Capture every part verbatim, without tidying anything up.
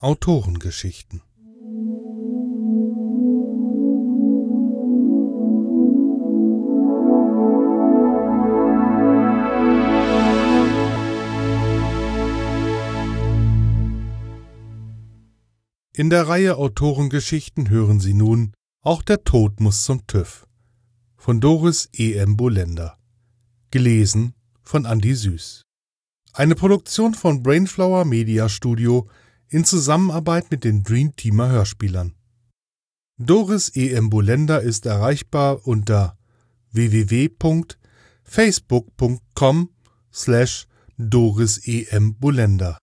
Autorengeschichten. In der Reihe Autorengeschichten hören Sie nun Auch der Tod muss zum TÜV von Doris E M Bolender. Gelesen von Andi Süß. Eine Produktion von Brainflower Media Studio in Zusammenarbeit mit den Dream Teamer Hörspielern. Doris E M Bolender ist erreichbar unter w w w punkt facebook punkt com slash Doris E M Bolender.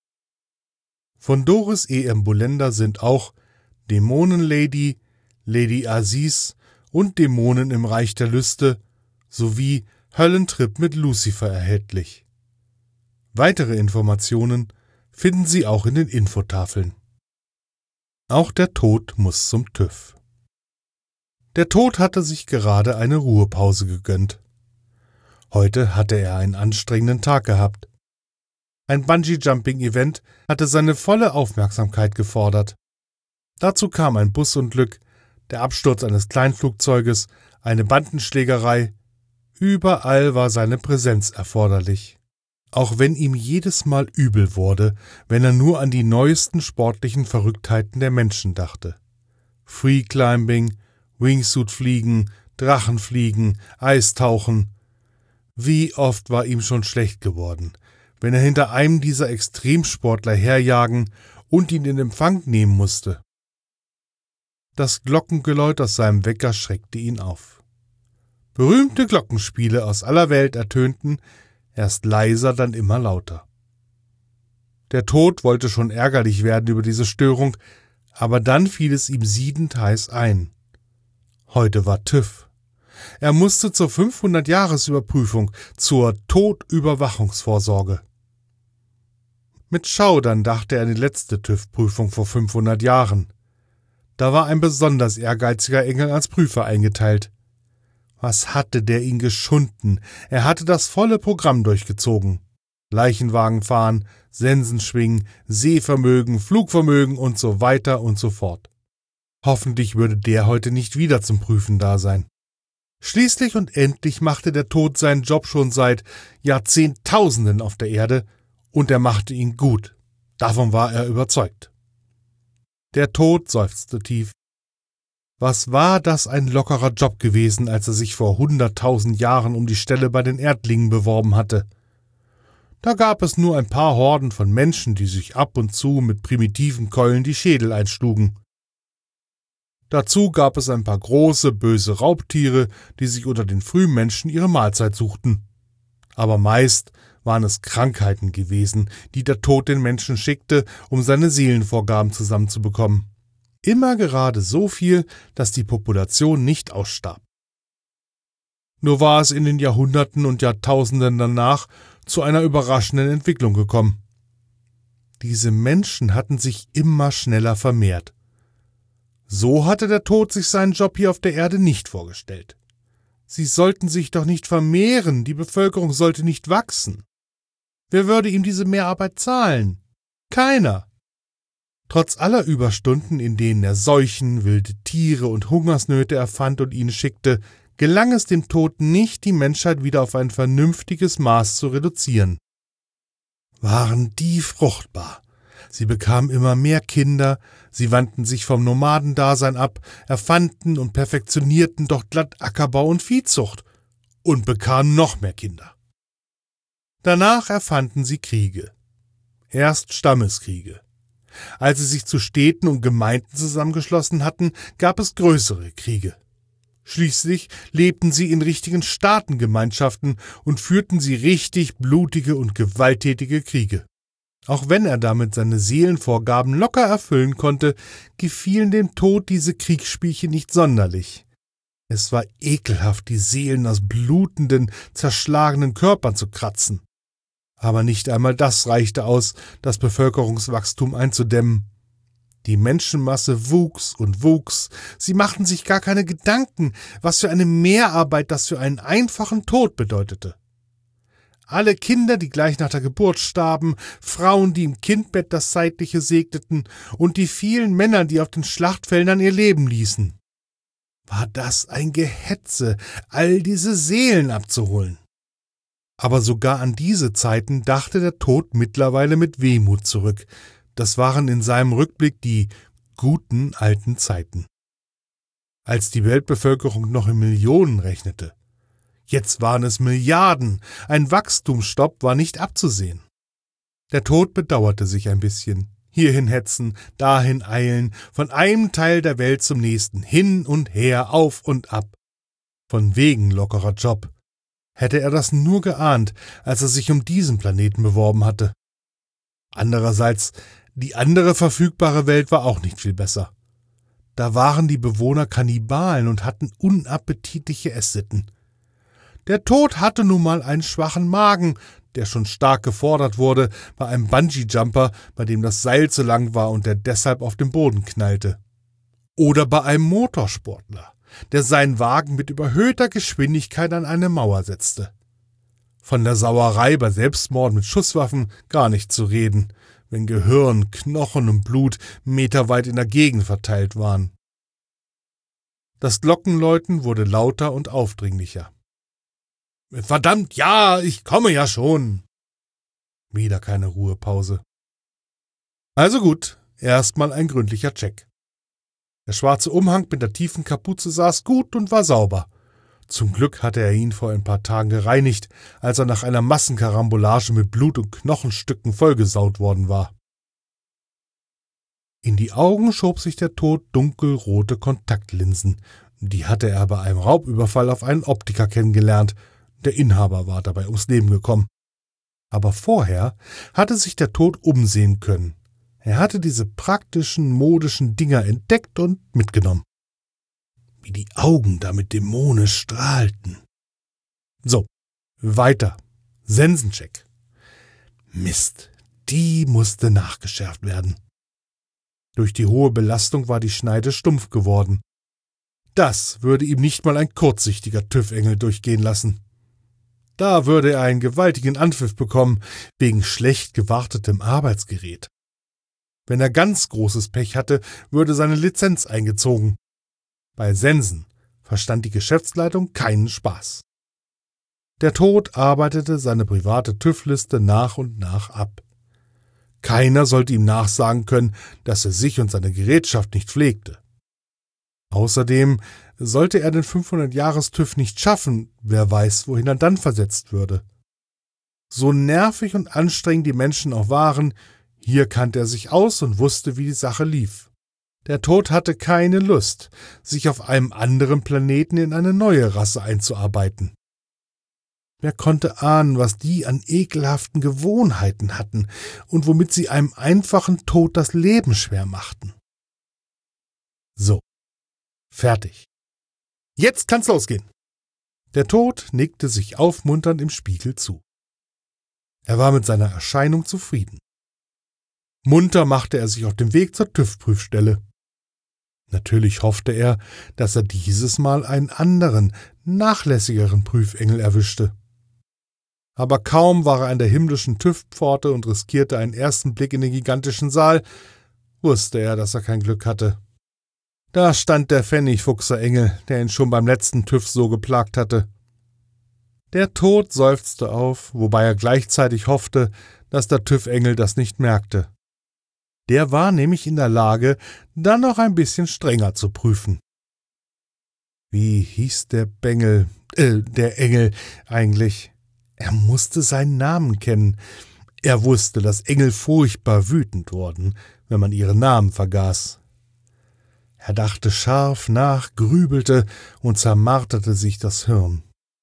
Von Doris E M Bolender sind auch Dämonenlady, Lady Aziz und Dämonen im Reich der Lüste sowie Höllentrip mit Lucifer erhältlich. Weitere Informationen finden Sie auch in den Infotafeln. Auch der Tod muss zum TÜV. Der Tod hatte sich gerade eine Ruhepause gegönnt. Heute hatte er einen anstrengenden Tag gehabt. Ein Bungee-Jumping-Event hatte seine volle Aufmerksamkeit gefordert. Dazu kam ein Busunglück, der Absturz eines Kleinflugzeuges, eine Bandenschlägerei. Überall war seine Präsenz erforderlich. Auch wenn ihm jedes Mal übel wurde, wenn er nur an die neuesten sportlichen Verrücktheiten der Menschen dachte. Freeclimbing, Wingsuit-Fliegen, Drachenfliegen, Eistauchen. Wie oft war ihm schon schlecht geworden, wenn er hinter einem dieser Extremsportler herjagen und ihn in Empfang nehmen musste. Das Glockengeläut aus seinem Wecker schreckte ihn auf. Berühmte Glockenspiele aus aller Welt ertönten, erst leiser, dann immer lauter. Der Tod wollte schon ärgerlich werden über diese Störung, aber dann fiel es ihm siedend heiß ein. Heute war TÜV. Er musste zur fünfhundert-Jahres-Überprüfung, zur Todüberwachungsvorsorge. Mit Schaudern dachte er an die letzte TÜV-Prüfung vor fünfhundert Jahren. Da war ein besonders ehrgeiziger Engel als Prüfer eingeteilt. Was hatte der ihn geschunden? Er hatte das volle Programm durchgezogen. Leichenwagen fahren, Sensen schwingen, Sehvermögen, Flugvermögen und so weiter und so fort. Hoffentlich würde der heute nicht wieder zum Prüfen da sein. Schließlich und endlich machte der Tod seinen Job schon seit Jahrzehntausenden auf der Erde und er machte ihn gut. Davon war er überzeugt. Der Tod seufzte tief. Was war das ein lockerer Job gewesen, als er sich vor hunderttausend Jahren um die Stelle bei den Erdlingen beworben hatte. Da gab es nur ein paar Horden von Menschen, die sich ab und zu mit primitiven Keulen die Schädel einschlugen. Dazu gab es ein paar große, böse Raubtiere, die sich unter den Frühmenschen ihre Mahlzeit suchten. Aber meist waren es Krankheiten gewesen, die der Tod den Menschen schickte, um seine Seelenvorgaben zusammenzubekommen. Immer gerade so viel, dass die Population nicht ausstarb. Nur war es in den Jahrhunderten und Jahrtausenden danach zu einer überraschenden Entwicklung gekommen. Diese Menschen hatten sich immer schneller vermehrt. So hatte der Tod sich seinen Job hier auf der Erde nicht vorgestellt. Sie sollten sich doch nicht vermehren, die Bevölkerung sollte nicht wachsen. Wer würde ihm diese Mehrarbeit zahlen? Keiner. Trotz aller Überstunden, in denen er Seuchen, wilde Tiere und Hungersnöte erfand und ihnen schickte, gelang es dem Tod nicht, die Menschheit wieder auf ein vernünftiges Maß zu reduzieren. Waren die fruchtbar. Sie bekamen immer mehr Kinder, sie wandten sich vom Nomadendasein ab, erfanden und perfektionierten doch glatt Ackerbau und Viehzucht und bekamen noch mehr Kinder. Danach erfanden sie Kriege. Erst Stammeskriege. Als sie sich zu Städten und Gemeinden zusammengeschlossen hatten, gab es größere Kriege. Schließlich lebten sie in richtigen Staatengemeinschaften und führten sie richtig blutige und gewalttätige Kriege. Auch wenn er damit seine Seelenvorgaben locker erfüllen konnte, gefielen dem Tod diese Kriegsspielchen nicht sonderlich. Es war ekelhaft, die Seelen aus blutenden, zerschlagenen Körpern zu kratzen. Aber nicht einmal das reichte aus, das Bevölkerungswachstum einzudämmen. Die Menschenmasse wuchs und wuchs, sie machten sich gar keine Gedanken, was für eine Mehrarbeit das für einen einfachen Tod bedeutete. alle Kinder, die gleich nach der Geburt starben, Frauen, die im Kindbett das Zeitliche segneten und die vielen Männer, die auf den Schlachtfeldern ihr Leben ließen. War das ein Gehetze, all diese Seelen abzuholen? Aber sogar an diese Zeiten dachte der Tod mittlerweile mit Wehmut zurück. Das waren in seinem Rückblick die guten alten Zeiten. Als die Weltbevölkerung noch in Millionen rechnete. Jetzt waren es Milliarden. Ein Wachstumsstopp war nicht abzusehen. Der Tod bedauerte sich ein bisschen. Hierhin hetzen, dahin eilen, von einem Teil der Welt zum nächsten, hin und her, auf und ab. Von wegen lockerer Job. Hätte er das nur geahnt, als er sich um diesen Planeten beworben hatte. Andererseits, die andere verfügbare Welt war auch nicht viel besser. Da waren die Bewohner Kannibalen und hatten unappetitliche Esssitten. Der Tod hatte nun mal einen schwachen Magen, der schon stark gefordert wurde bei einem Bungee-Jumper, bei dem das Seil zu lang war und der deshalb auf dem Boden knallte. Oder bei einem Motorsportler, der seinen Wagen mit überhöhter Geschwindigkeit an eine Mauer setzte. Von der Sauerei bei Selbstmord mit Schusswaffen gar nicht zu reden, wenn Gehirn, Knochen und Blut meterweit in der Gegend verteilt waren. Das Glockenläuten wurde lauter und aufdringlicher. »Verdammt, ja, ich komme ja schon!« Wieder keine Ruhepause. Also gut, erstmal ein gründlicher Check. Der schwarze Umhang mit der tiefen Kapuze saß gut und war sauber. Zum Glück hatte er ihn vor ein paar Tagen gereinigt, als er nach einer Massenkarambolage mit Blut und Knochenstücken vollgesaut worden war. In die Augen schob sich der Tod dunkelrote Kontaktlinsen. Die hatte er bei einem Raubüberfall auf einen Optiker kennengelernt. Der Inhaber war dabei ums Leben gekommen. Aber vorher hatte sich der Tod umsehen können. Er hatte diese praktischen, modischen Dinger entdeckt und mitgenommen. Wie die Augen damit dämonisch strahlten. So, weiter. Sensencheck. Mist, die musste nachgeschärft werden. Durch die hohe Belastung war die Schneide stumpf geworden. Das würde ihm nicht mal ein kurzsichtiger TÜV-Engel durchgehen lassen. Da würde er einen gewaltigen Anpfiff bekommen, wegen schlecht gewartetem Arbeitsgerät. Wenn er ganz großes Pech hatte, würde seine Lizenz eingezogen. Bei Sensen verstand die Geschäftsleitung keinen Spaß. Der Tod arbeitete seine private TÜV-Liste nach und nach ab. Keiner sollte ihm nachsagen können, dass er sich und seine Gerätschaft nicht pflegte. Außerdem sollte er den fünfhundert-Jahres-TÜV nicht schaffen, wer weiß, wohin er dann versetzt würde. So nervig und anstrengend die Menschen auch waren, hier kannte er sich aus und wusste, wie die Sache lief. Der Tod hatte keine Lust, sich auf einem anderen Planeten in eine neue Rasse einzuarbeiten. Wer konnte ahnen, was die an ekelhaften Gewohnheiten hatten und womit sie einem einfachen Tod das Leben schwer machten? So, fertig. Jetzt kann's losgehen. Der Tod nickte sich aufmunternd im Spiegel zu. Er war mit seiner Erscheinung zufrieden. Munter machte er sich auf den Weg zur TÜV-Prüfstelle. Natürlich hoffte er, dass er dieses Mal einen anderen, nachlässigeren Prüfengel erwischte. Aber kaum war er an der himmlischen TÜV-Pforte und riskierte einen ersten Blick in den gigantischen Saal, wusste er, dass er kein Glück hatte. Da stand der Pfennigfuchser-Engel, der ihn schon beim letzten TÜV so geplagt hatte. Der Tod seufzte auf, wobei er gleichzeitig hoffte, dass der TÜV-Engel das nicht merkte. Der war nämlich in der Lage, dann noch ein bisschen strenger zu prüfen. Wie hieß der Bengel, äh, der Engel eigentlich? Er musste seinen Namen kennen. Er wusste, dass Engel furchtbar wütend wurden, wenn man ihre Namen vergaß. Er dachte scharf nach, grübelte und zermarterte sich das Hirn.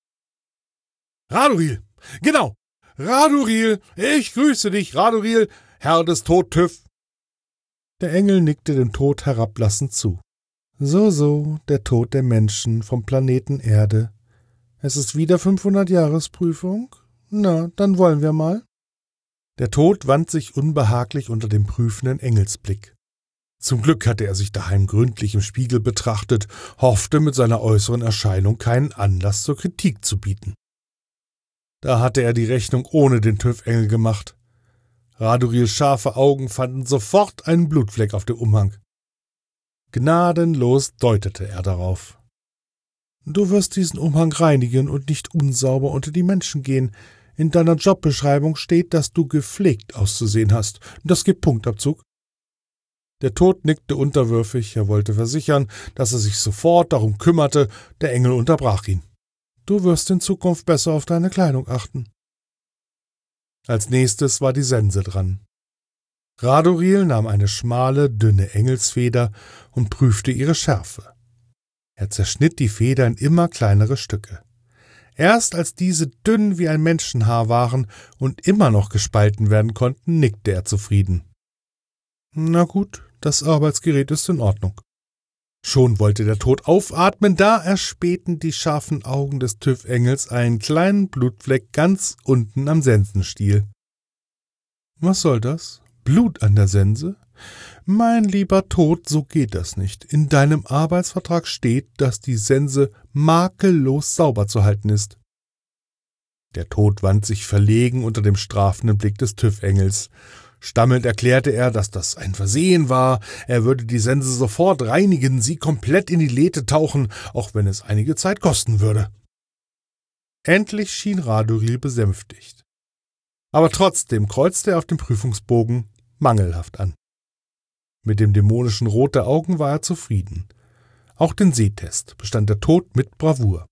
Raduriel, genau, Raduriel, ich grüße dich, Raduriel, Herr des Tod-TÜV. Der Engel nickte dem Tod herablassend zu. So, so, der Tod der Menschen vom Planeten Erde. Es ist wieder fünfhundert-Jahres-Prüfung? Na, dann wollen wir mal. Der Tod wand sich unbehaglich unter dem prüfenden Engelsblick. Zum Glück hatte er sich daheim gründlich im Spiegel betrachtet, hoffte mit seiner äußeren Erscheinung keinen Anlass zur Kritik zu bieten. Da hatte er die Rechnung ohne den TÜV-Engel gemacht. Radurils scharfe Augen fanden sofort einen Blutfleck auf dem Umhang. Gnadenlos deutete er darauf. »Du wirst diesen Umhang reinigen und nicht unsauber unter die Menschen gehen. In deiner Jobbeschreibung steht, dass du gepflegt auszusehen hast. Das gibt Punktabzug.« Der Tod nickte unterwürfig, er wollte versichern, dass er sich sofort darum kümmerte, der Engel unterbrach ihn. »Du wirst in Zukunft besser auf deine Kleidung achten.« Als nächstes war die Sense dran. Raduril nahm eine schmale, dünne Engelsfeder und prüfte ihre Schärfe. Er zerschnitt die Feder in immer kleinere Stücke. Erst als diese dünn wie ein Menschenhaar waren und immer noch gespalten werden konnten, nickte er zufrieden. »Na gut, das Arbeitsgerät ist in Ordnung.« Schon wollte der Tod aufatmen, da erspähten die scharfen Augen des TÜV-Engels einen kleinen Blutfleck ganz unten am Sensenstiel. »Was soll das? Blut an der Sense? Mein lieber Tod, so geht das nicht. In deinem Arbeitsvertrag steht, dass die Sense makellos sauber zu halten ist.« Der Tod wand sich verlegen unter dem strafenden Blick des TÜV-Engels. Stammelnd erklärte er, dass das ein Versehen war, er würde die Sense sofort reinigen, sie komplett in die Lethe tauchen, auch wenn es einige Zeit kosten würde. Endlich schien Raduril besänftigt. Aber trotzdem kreuzte er auf dem Prüfungsbogen mangelhaft an. Mit dem dämonischen Rot der Augen war er zufrieden. Auch den Sehtest bestand der Tod mit Bravour.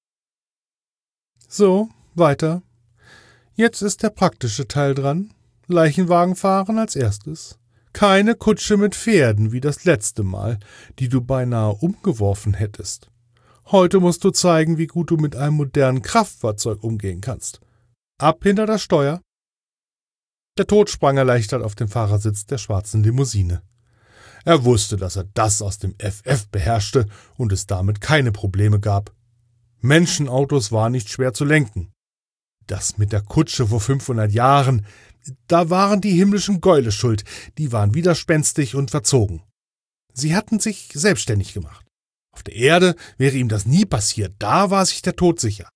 So, weiter. Jetzt ist der praktische Teil dran. Leichenwagen fahren als erstes. Keine Kutsche mit Pferden wie das letzte Mal, die du beinahe umgeworfen hättest. Heute musst du zeigen, wie gut du mit einem modernen Kraftfahrzeug umgehen kannst. Ab hinter das Steuer. Der Tod sprang erleichtert auf den Fahrersitz der schwarzen Limousine. Er wusste, dass er das aus dem F F beherrschte und es damit keine Probleme gab. Menschenautos waren nicht schwer zu lenken. Das mit der Kutsche vor fünfhundert Jahren, da waren die himmlischen Gäule schuld, die waren widerspenstig und verzogen. Sie hatten sich selbstständig gemacht. Auf der Erde wäre ihm das nie passiert, da war sich der Tod sicher.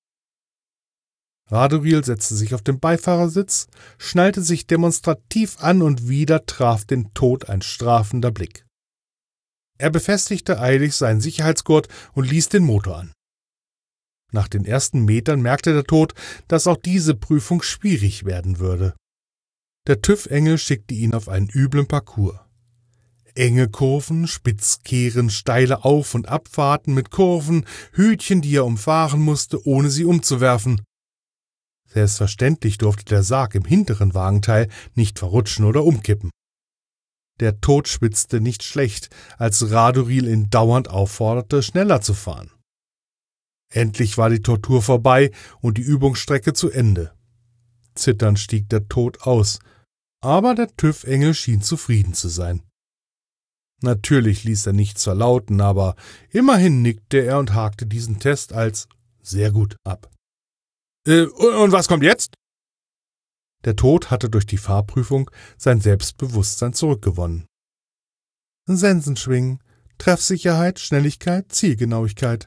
Raduril setzte sich auf den Beifahrersitz, schnallte sich demonstrativ an und wieder traf den Tod ein strafender Blick. Er befestigte eilig seinen Sicherheitsgurt und ließ den Motor an. Nach den ersten Metern merkte der Tod, dass auch diese Prüfung schwierig werden würde. Der TÜV-Engel schickte ihn auf einen üblen Parcours. Enge Kurven, Spitzkehren, steile Auf- und Abfahrten mit Kurven, Hütchen, die er umfahren musste, ohne sie umzuwerfen. Selbstverständlich durfte der Sarg im hinteren Wagenteil nicht verrutschen oder umkippen. Der Tod schwitzte nicht schlecht, als Raduril ihn dauernd aufforderte, schneller zu fahren. Endlich war die Tortur vorbei und die Übungsstrecke zu Ende. Zitternd stieg der Tod aus, aber der TÜV-Engel schien zufrieden zu sein. Natürlich ließ er nichts verlauten, aber immerhin nickte er und hakte diesen Test als sehr gut ab. Äh, und was kommt jetzt? Der Tod hatte durch die Fahrprüfung sein Selbstbewusstsein zurückgewonnen. Sensenschwingen, Treffsicherheit, Schnelligkeit, Zielgenauigkeit.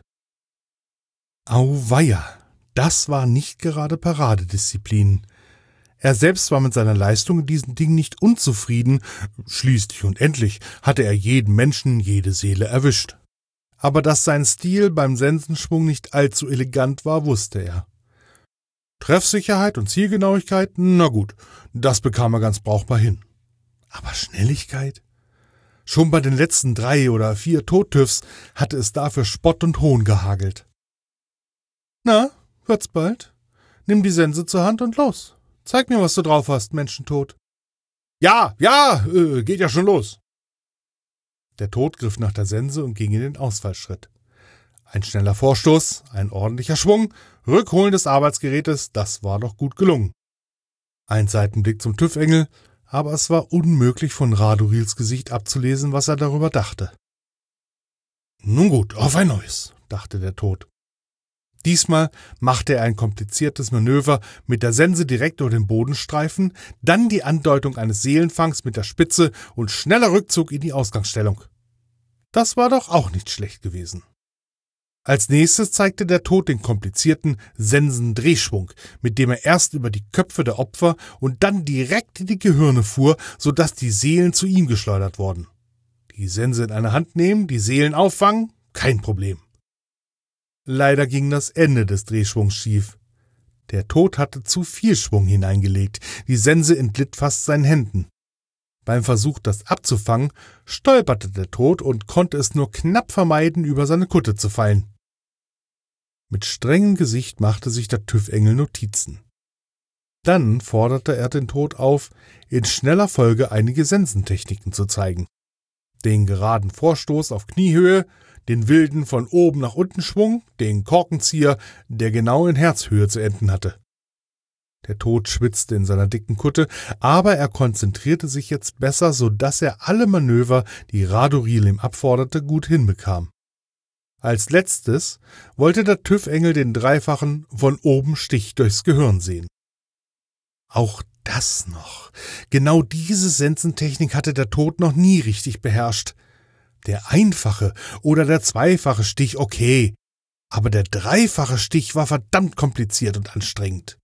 Auweia, das war nicht gerade Paradedisziplin. Er selbst war mit seiner Leistung in diesen Dingen nicht unzufrieden, schließlich und endlich hatte er jeden Menschen, jede Seele erwischt. Aber dass sein Stil beim Sensenschwung nicht allzu elegant war, wusste er. Treffsicherheit und Zielgenauigkeit, na gut, das bekam er ganz brauchbar hin. Aber Schnelligkeit? Schon bei den letzten drei oder vier Tod-TÜVs hatte es dafür Spott und Hohn gehagelt. Na, wird's bald? Nimm die Sense zur Hand und los. Zeig mir, was du drauf hast, Menschentod. Ja, ja, äh, geht ja schon los. Der Tod griff nach der Sense und ging in den Ausfallschritt. Ein schneller Vorstoß, ein ordentlicher Schwung, Rückholen des Arbeitsgerätes, das war doch gut gelungen. Ein Seitenblick zum TÜV-Engel, aber es war unmöglich von Radurils Gesicht abzulesen, was er darüber dachte. Nun gut, auf ein neues, dachte der Tod. Diesmal machte er ein kompliziertes Manöver mit der Sense direkt über den Bodenstreifen, dann die Andeutung eines Seelenfangs mit der Spitze und schneller Rückzug in die Ausgangsstellung. Das war doch auch nicht schlecht gewesen. Als nächstes zeigte der Tod den komplizierten Sensendrehschwung, mit dem er erst über die Köpfe der Opfer und dann direkt in die Gehirne fuhr, sodass die Seelen zu ihm geschleudert wurden. Die Sense in eine Hand nehmen, die Seelen auffangen, kein Problem. Leider ging das Ende des Drehschwungs schief. Der Tod hatte zu viel Schwung hineingelegt, die Sense entglitt fast seinen Händen. Beim Versuch, das abzufangen, stolperte der Tod und konnte es nur knapp vermeiden, über seine Kutte zu fallen. Mit strengem Gesicht machte sich der TÜV-Engel Notizen. Dann forderte er den Tod auf, in schneller Folge einige Sensentechniken zu zeigen. Den geraden Vorstoß auf Kniehöhe, den wilden von oben nach unten Schwung, den Korkenzieher, der genau in Herzhöhe zu enden hatte. Der Tod schwitzte in seiner dicken Kutte, aber er konzentrierte sich jetzt besser, so dass er alle Manöver, die Radoril ihm abforderte, gut hinbekam. Als letztes wollte der TÜV-Engel den dreifachen von oben Stich durchs Gehirn sehen. Auch das noch. Genau diese Sensentechnik hatte der Tod noch nie richtig beherrscht. Der einfache oder der zweifache Stich okay, aber der dreifache Stich war verdammt kompliziert und anstrengend.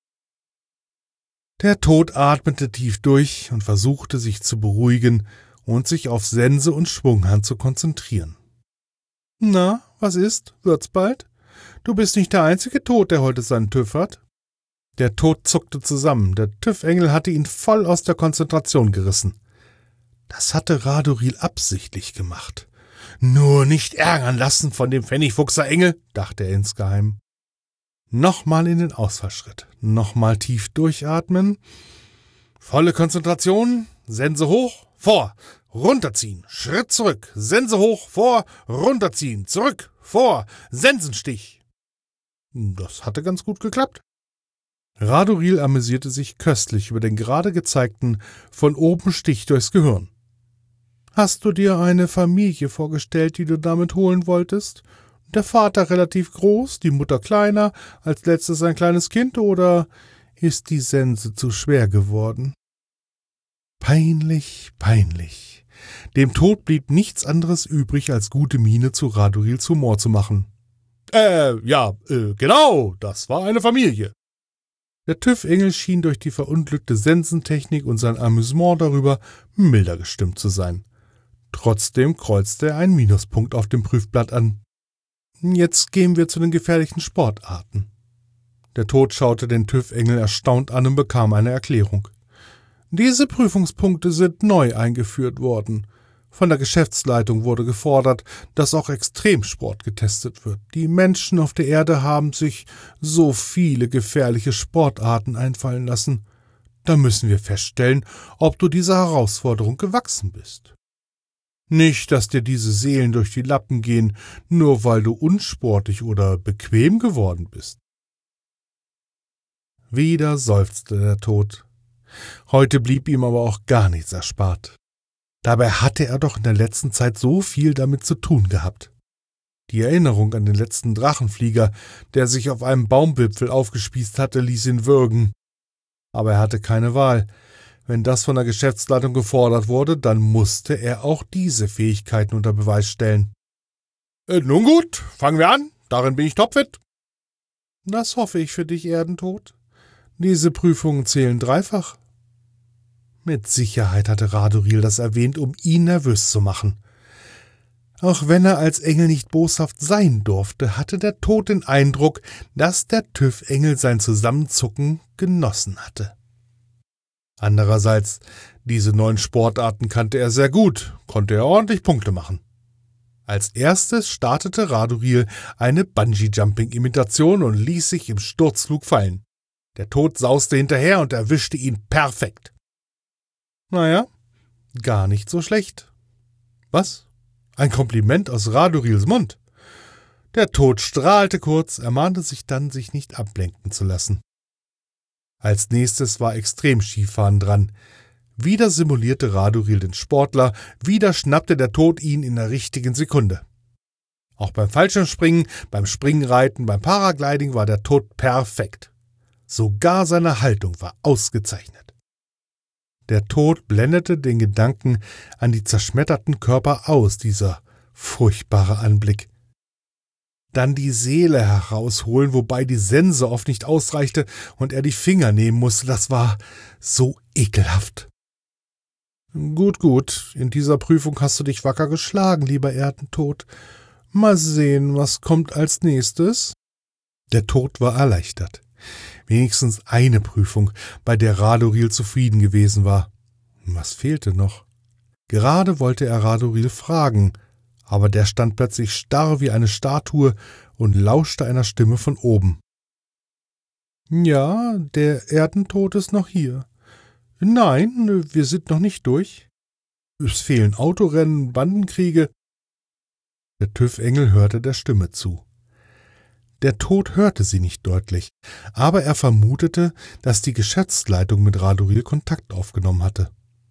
Der Tod atmete tief durch und versuchte, sich zu beruhigen und sich auf Sense und Schwunghand zu konzentrieren. »Na, was ist? Wird's bald? Du bist nicht der einzige Tod, der heute seinen TÜV hat.« Der Tod zuckte zusammen, der TÜV-Engel hatte ihn voll aus der Konzentration gerissen. Das hatte Radoril absichtlich gemacht. »Nur nicht ärgern lassen von dem Pfennigfuchser Engel«, dachte er insgeheim. Nochmal in den Ausfallschritt, nochmal tief durchatmen, volle Konzentration, Sense hoch, vor, runterziehen, Schritt zurück, Sense hoch, vor, runterziehen, zurück, vor, Sensenstich. Das hatte ganz gut geklappt. Radoril amüsierte sich köstlich über den gerade gezeigten, von oben Stich durchs Gehirn. »Hast du dir eine Familie vorgestellt, die du damit holen wolltest? Der Vater relativ groß, die Mutter kleiner, als letztes ein kleines Kind, oder ist die Sense zu schwer geworden?« Peinlich, peinlich. Dem Tod blieb nichts anderes übrig, als gute Miene zu Radorils Humor zu machen. »Äh, ja, äh, genau, das war eine Familie.« Der TÜV-Engel schien durch die verunglückte Sensentechnik und sein Amüsement darüber milder gestimmt zu sein. Trotzdem kreuzte er einen Minuspunkt auf dem Prüfblatt an. »Jetzt gehen wir zu den gefährlichen Sportarten.« Der Tod schaute den TÜV-Engel erstaunt an und bekam eine Erklärung. »Diese Prüfungspunkte sind neu eingeführt worden. Von der Geschäftsleitung wurde gefordert, dass auch Extremsport getestet wird. Die Menschen auf der Erde haben sich so viele gefährliche Sportarten einfallen lassen. Da müssen wir feststellen, ob du dieser Herausforderung gewachsen bist. Nicht, dass dir diese Seelen durch die Lappen gehen, nur weil du unsportlich oder bequem geworden bist.« Wieder seufzte der Tod. Heute blieb ihm aber auch gar nichts erspart. Dabei hatte er doch in der letzten Zeit so viel damit zu tun gehabt. Die Erinnerung an den letzten Drachenflieger, der sich auf einem Baumwipfel aufgespießt hatte, ließ ihn würgen. Aber er hatte keine Wahl. Wenn das von der Geschäftsleitung gefordert wurde, dann musste er auch diese Fähigkeiten unter Beweis stellen. Äh, »Nun gut, fangen wir an. Darin bin ich topfit.« »Das hoffe ich für dich, Erdentod. Diese Prüfungen zählen dreifach.« Mit Sicherheit hatte Radoril das erwähnt, um ihn nervös zu machen. Auch wenn er als Engel nicht boshaft sein durfte, hatte der Tod den Eindruck, dass der TÜV-Engel sein Zusammenzucken genossen hatte. Andererseits, diese neuen Sportarten kannte er sehr gut, konnte er ordentlich Punkte machen. Als erstes startete Radoril eine Bungee-Jumping-Imitation und ließ sich im Sturzflug fallen. Der Tod sauste hinterher und erwischte ihn perfekt. Naja, gar nicht so schlecht. Was? Ein Kompliment aus Radorils Mund. Der Tod strahlte kurz, ermahnte sich dann, sich nicht ablenken zu lassen. Als nächstes war Extremskifahren dran. Wieder simulierte Radoril den Sportler, wieder schnappte der Tod ihn in der richtigen Sekunde. Auch beim Fallschirmspringen, beim Springreiten, beim Paragliding war der Tod perfekt. Sogar seine Haltung war ausgezeichnet. Der Tod blendete den Gedanken an die zerschmetterten Körper aus, dieser furchtbare Anblick. dann die Seele herausholen, wobei die Sense oft nicht ausreichte und er die Finger nehmen musste. Das war so ekelhaft. Gut, gut, in dieser Prüfung hast du dich wacker geschlagen, lieber Erdentod. Mal sehen, was kommt als nächstes. Der Tod war erleichtert. Wenigstens eine Prüfung, bei der Radoril zufrieden gewesen war. Was fehlte noch? Gerade wollte er Radoril fragen, aber der stand plötzlich starr wie eine Statue und lauschte einer Stimme von oben. »Ja, der Erdentod ist noch hier. Nein, wir sind noch nicht durch. Es fehlen Autorennen, Bandenkriege.« Der TÜV-Engel hörte der Stimme zu. Der Tod hörte sie nicht deutlich, aber er vermutete, dass die Geschäftsleitung mit Radoril Kontakt aufgenommen hatte.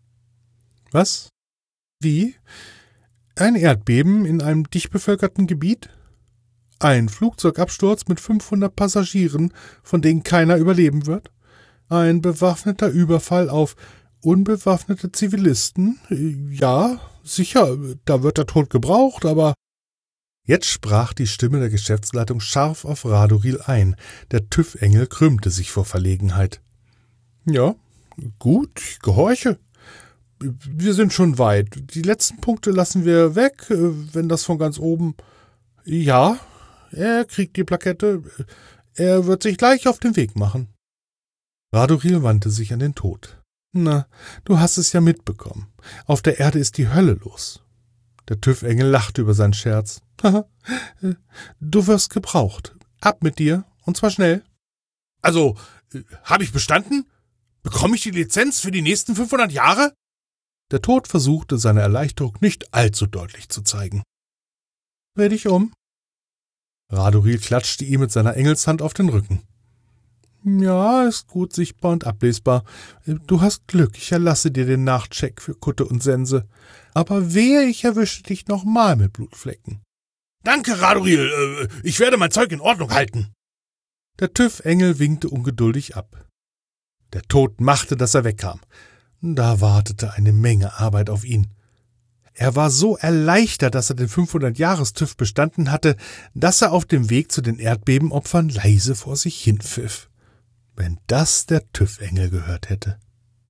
»Was? Wie? Ein Erdbeben in einem dicht bevölkerten Gebiet? Ein Flugzeugabsturz mit fünfhundert Passagieren, von denen keiner überleben wird? Ein bewaffneter Überfall auf unbewaffnete Zivilisten? Ja, sicher, da wird der Tod gebraucht, aber…« Jetzt sprach die Stimme der Geschäftsleitung scharf auf Radoril ein. Der TÜV-Engel krümmte sich vor Verlegenheit. »Ja, gut, ich gehorche. Wir sind schon weit. Die letzten Punkte lassen wir weg, wenn das von ganz oben…« »Ja, er kriegt die Plakette. Er wird sich gleich auf den Weg machen.« Radoril wandte sich an den Tod. »Na, du hast es ja mitbekommen. Auf der Erde ist die Hölle los.« Der TÜV-Engel lachte über seinen Scherz. »Haha, du wirst gebraucht. Ab mit dir, und zwar schnell.« »Also, habe ich bestanden? Bekomme ich die Lizenz für die nächsten fünfhundert Jahre?« Der Tod versuchte, seine Erleichterung nicht allzu deutlich zu zeigen. »Dreh dich um.« Radoril klatschte ihm mit seiner Engelshand auf den Rücken. »Ja, ist gut sichtbar und ablesbar. Du hast Glück, ich erlasse dir den Nachcheck für Kutte und Sense. Aber wehe, ich erwische dich nochmal mit Blutflecken.« »Danke, Radoril, ich werde mein Zeug in Ordnung halten.« Der TÜV-Engel winkte ungeduldig ab. Der Tod machte, dass er wegkam. Da wartete eine Menge Arbeit auf ihn. Er war so erleichtert, dass er den fünfhundert-Jahres-TÜV bestanden hatte, dass er auf dem Weg zu den Erdbebenopfern leise vor sich hin pfiff. Wenn das der TÜV-Engel gehört hätte.